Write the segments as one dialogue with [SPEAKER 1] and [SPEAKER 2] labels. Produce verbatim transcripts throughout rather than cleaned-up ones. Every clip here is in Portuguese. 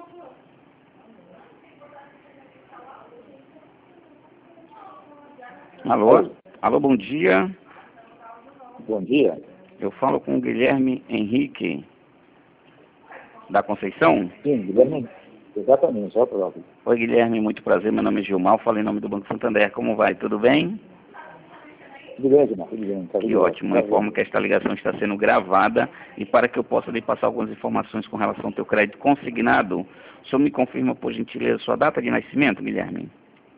[SPEAKER 1] Alô? Alô, bom dia.
[SPEAKER 2] Bom dia.
[SPEAKER 1] Eu falo com o Guilherme Henrique, da Conceição?
[SPEAKER 2] Sim, Guilherme. Exatamente, só próprio.
[SPEAKER 1] Oi, Guilherme, muito prazer. Meu nome é Gilmar, eu falo em nome do Banco Santander. Como vai? Tudo bem?
[SPEAKER 2] Tudo bem, Gilmar, tudo bem. Tá
[SPEAKER 1] Que
[SPEAKER 2] tudo
[SPEAKER 1] ótimo. Eu informo que esta ligação está sendo gravada e para que eu possa lhe passar algumas informações com relação ao teu crédito consignado, o senhor me confirma, por gentileza, sua data de nascimento, Guilherme?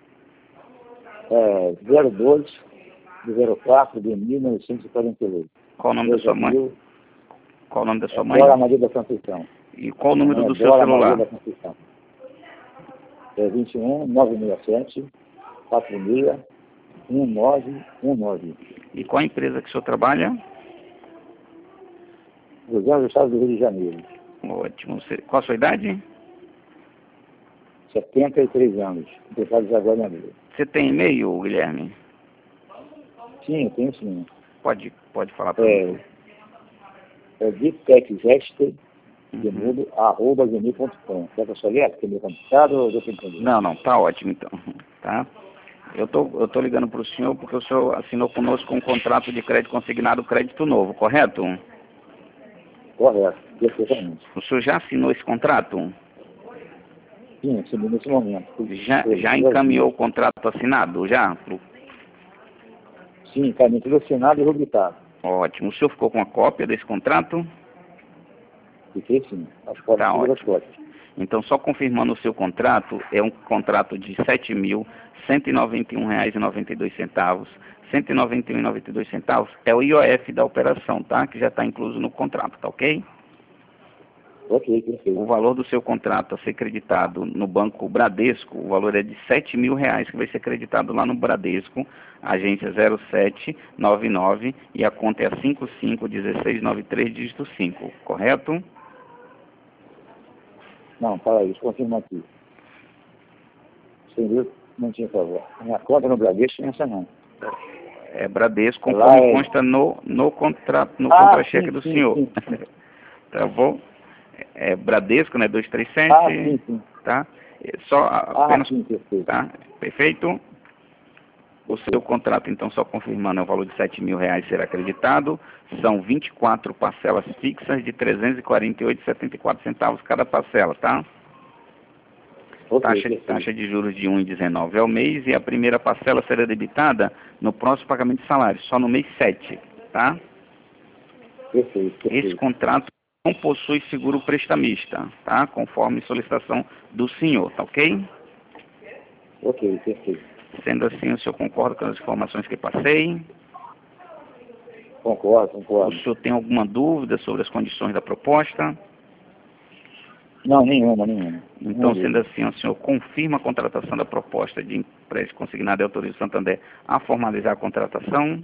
[SPEAKER 2] É, zero dois de zero quatro de mil novecentos e quarenta e oito.
[SPEAKER 1] Qual o nome da sua mãe? Qual o nome da sua mãe?
[SPEAKER 2] Dora Maria da Conceição.
[SPEAKER 1] E qual o número
[SPEAKER 2] é,
[SPEAKER 1] do seu
[SPEAKER 2] Dora
[SPEAKER 1] celular?
[SPEAKER 2] Maria da Conceição. É vinte e um, novecentos e sessenta e sete, quarenta e seis, dezanove dezanove.
[SPEAKER 1] E qual a empresa que o senhor trabalha?
[SPEAKER 2] Governo do Estado do Rio de Janeiro.
[SPEAKER 1] Ótimo. Você- Qual a sua idade?
[SPEAKER 2] setenta e três anos. Deputado de Jaguar Janeiro.
[SPEAKER 1] Você tem e-mail, Guilherme?
[SPEAKER 2] Sim, eu tenho sim.
[SPEAKER 1] Pode, pode falar para
[SPEAKER 2] É,
[SPEAKER 1] mim.
[SPEAKER 2] é ditecgeste, de
[SPEAKER 1] Uhum.
[SPEAKER 2] mudo, arroba gmail ponto com. Quer que eu só leia? Porque é meio complicado ou eu tenho que entender?
[SPEAKER 1] Não, não, tá ótimo então. Tá? Eu tô, eu tô ligando para o senhor porque o senhor assinou conosco um contrato de crédito consignado crédito novo, correto?
[SPEAKER 2] Correto, perfeitamente.
[SPEAKER 1] O senhor já assinou esse contrato?
[SPEAKER 2] Sim, assumi nesse momento.
[SPEAKER 1] Já, já encaminhou o contrato assinado? Já? Pro-
[SPEAKER 2] Sim, encaminhou tudo assinado e rubricado.
[SPEAKER 1] Ótimo. O senhor ficou com a cópia desse contrato?
[SPEAKER 2] Fiquei sim, as fotos,
[SPEAKER 1] Tá
[SPEAKER 2] todas as
[SPEAKER 1] ótimo.
[SPEAKER 2] fotos.
[SPEAKER 1] Então, só confirmando o seu contrato, é um contrato de sete mil cento e noventa e um reais e noventa e dois centavos. cento e noventa e um reais e noventa e dois centavos é o I O F da operação, tá? Que já está incluso no contrato, tá ok?
[SPEAKER 2] Ok,
[SPEAKER 1] O
[SPEAKER 2] perfeito.
[SPEAKER 1] valor do seu contrato a ser creditado no Banco Bradesco, o valor é de sete mil reais que vai ser creditado lá no Bradesco, agência zero sete nove nove, e a conta é a cinco cinco um seis nove três, dígito cinco, correto?
[SPEAKER 2] Não, para aí, confirma aqui. Sem dúvida, não tinha favor. Minha conta no Bradesco não é essa não.
[SPEAKER 1] É Bradesco,
[SPEAKER 2] Lá
[SPEAKER 1] conforme
[SPEAKER 2] é...
[SPEAKER 1] consta no, no contrato, no
[SPEAKER 2] Ah,
[SPEAKER 1] contra-cheque
[SPEAKER 2] sim,
[SPEAKER 1] do
[SPEAKER 2] sim,
[SPEAKER 1] senhor.
[SPEAKER 2] sim, sim.
[SPEAKER 1] Tá bom? É Bradesco, né? duzentos e trinta e
[SPEAKER 2] Ah,
[SPEAKER 1] sete,
[SPEAKER 2] sim, sim.
[SPEAKER 1] tá? É só
[SPEAKER 2] Ah,
[SPEAKER 1] apenas,
[SPEAKER 2] sim, perfeito.
[SPEAKER 1] tá? Perfeito? O seu contrato, então, só confirmando, é o valor de sete mil reais será acreditado. São vinte e quatro parcelas fixas de trezentos e quarenta e oito reais e setenta e quatro centavos cada parcela, tá?
[SPEAKER 2] Ok,
[SPEAKER 1] Taxa,
[SPEAKER 2] perfeito.
[SPEAKER 1] taxa de juros de um vírgula dezenove ao mês, e a primeira parcela será debitada no próximo pagamento de salário, só no mês sete, tá?
[SPEAKER 2] Perfeito,
[SPEAKER 1] Esse
[SPEAKER 2] perfeito.
[SPEAKER 1] contrato não possui seguro prestamista, tá? Conforme solicitação do senhor, tá ok?
[SPEAKER 2] Ok, perfeito.
[SPEAKER 1] Sendo assim, o senhor concorda com as informações que passei?
[SPEAKER 2] Concordo,
[SPEAKER 1] O
[SPEAKER 2] concordo.
[SPEAKER 1] senhor tem alguma dúvida sobre as condições da proposta?
[SPEAKER 2] Não, nenhuma, nenhuma.
[SPEAKER 1] Então,
[SPEAKER 2] Nenhuma
[SPEAKER 1] sendo
[SPEAKER 2] dúvida.
[SPEAKER 1] assim, o senhor confirma a contratação da proposta de empréstimo consignado e autoriza o Santander a formalizar a contratação?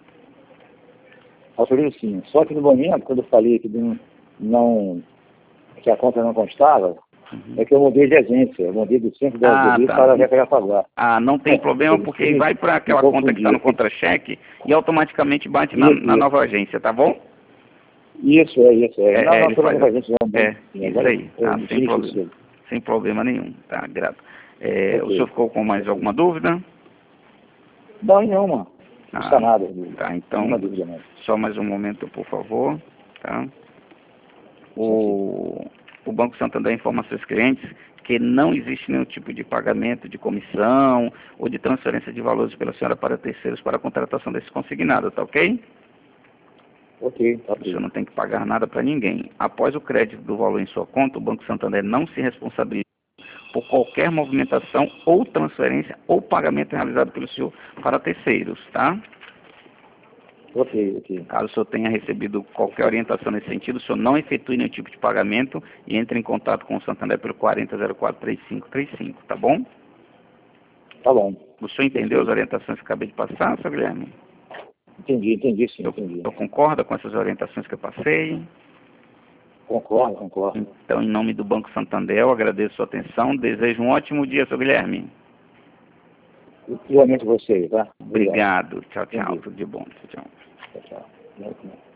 [SPEAKER 2] Autorizo sim. Só que no momento, quando eu falei que não, não- que a conta não constava,
[SPEAKER 1] Uhum.
[SPEAKER 2] é que eu mudei de agência. Eu mudei do centro da
[SPEAKER 1] Ah,
[SPEAKER 2] do Rio
[SPEAKER 1] tá.
[SPEAKER 2] para a Jacarepaguá.
[SPEAKER 1] Ah, não tem problema, porque aí vai para aquela conta que está no contra-cheque e automaticamente bate na,
[SPEAKER 2] Isso,
[SPEAKER 1] na
[SPEAKER 2] isso.
[SPEAKER 1] nova agência, tá bom?
[SPEAKER 2] Isso, é, isso, é.
[SPEAKER 1] É,
[SPEAKER 2] Não,
[SPEAKER 1] é,
[SPEAKER 2] não,
[SPEAKER 1] ele
[SPEAKER 2] foi
[SPEAKER 1] faz.
[SPEAKER 2] nova agência. Não,
[SPEAKER 1] É,
[SPEAKER 2] não,
[SPEAKER 1] isso
[SPEAKER 2] agora
[SPEAKER 1] aí,
[SPEAKER 2] eu
[SPEAKER 1] tá,
[SPEAKER 2] me
[SPEAKER 1] sem
[SPEAKER 2] tinha
[SPEAKER 1] problema.
[SPEAKER 2] esquecido.
[SPEAKER 1] Sem problema nenhum, tá, grato. É,
[SPEAKER 2] Ok.
[SPEAKER 1] o senhor ficou com mais alguma dúvida?
[SPEAKER 2] Não, nenhuma. Não
[SPEAKER 1] Ah,
[SPEAKER 2] está nada.
[SPEAKER 1] tá, então,
[SPEAKER 2] Nenhuma dúvida, não.
[SPEAKER 1] só mais um momento, por favor, tá?
[SPEAKER 2] Sim, sim.
[SPEAKER 1] O, o Banco Santander informa a seus clientes que não existe nenhum tipo de pagamento de comissão ou de transferência de valores pela senhora para terceiros para a contratação desse consignado, tá ok?
[SPEAKER 2] Ok,
[SPEAKER 1] O
[SPEAKER 2] ok.
[SPEAKER 1] senhor não tem que pagar nada para ninguém. Após o crédito do valor em sua conta, o Banco Santander não se responsabiliza por qualquer movimentação ou transferência ou pagamento realizado pelo senhor para terceiros, tá?
[SPEAKER 2] Ok, ok.
[SPEAKER 1] Caso o senhor tenha recebido qualquer orientação nesse sentido, o senhor não efetue nenhum tipo de pagamento e entre em contato com o Santander pelo quarenta zero quatro, trinta e cinco trinta e cinco, tá bom?
[SPEAKER 2] Tá bom.
[SPEAKER 1] O senhor entendeu as orientações que eu acabei de passar, senhor Guilherme?
[SPEAKER 2] Entendi, entendi sim,
[SPEAKER 1] Eu,
[SPEAKER 2] entendi.
[SPEAKER 1] eu concordo com essas orientações que eu passei?
[SPEAKER 2] Concordo, concordo.
[SPEAKER 1] Então, em nome do Banco Santander, eu agradeço a sua atenção. Desejo um ótimo dia, senhor Guilherme.
[SPEAKER 2] Igualmente você, tá?
[SPEAKER 1] Obrigado. Tchau, tchau.
[SPEAKER 2] Entendi.
[SPEAKER 1] Tudo de bom. Tchau, tchau.
[SPEAKER 2] Tchau, tchau.